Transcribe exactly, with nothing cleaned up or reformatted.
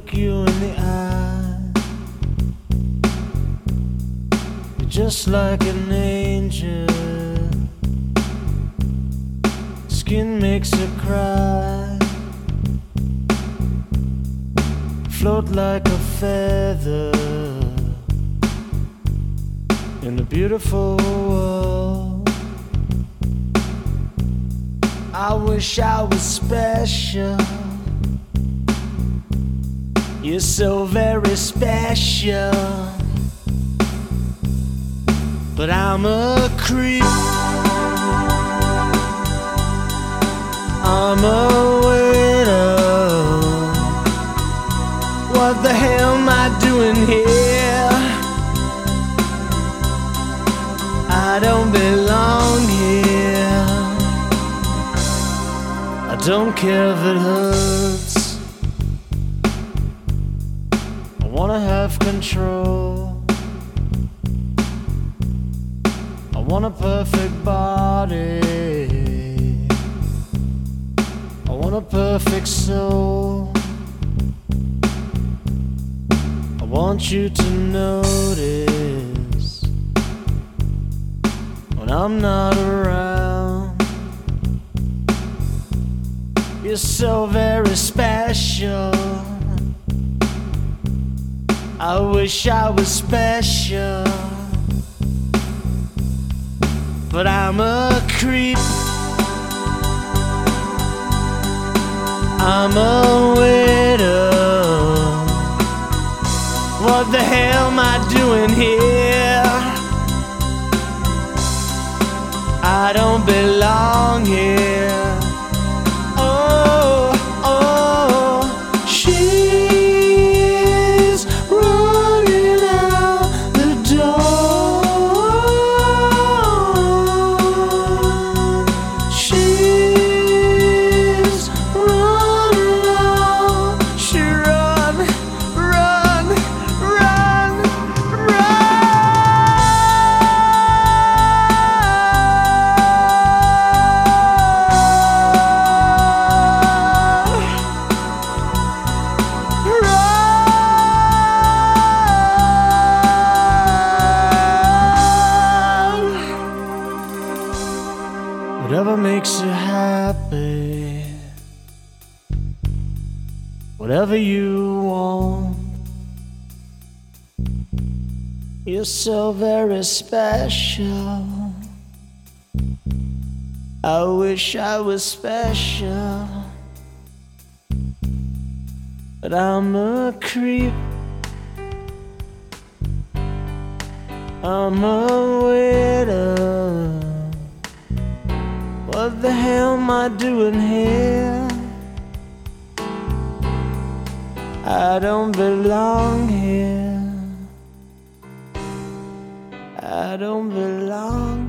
look you in the eye. You're just like an angel. Skin makes her cry. Float like a feather in a beautiful world. I wish I was special. You're so very special. But I'm a creep. I'm a widow. What the hell am I doing here? I don't belong here. I don't care if it hurts. I wanna have control. I want a perfect body. I want a perfect soul. I want you to notice when I'm not around. You're so very special. I wish I was special. But I'm a creep. I'm a widow. What the hell am I doing here? I don't belong here. Oh, oh, she's running out the door. She's running out. She run, run, run, run. Whatever makes you happy, whatever you want. You're so very special. I wish I was special. But I'm a creep. I'm a widow. What the hell am I doing here? I don't belong here. I don't belong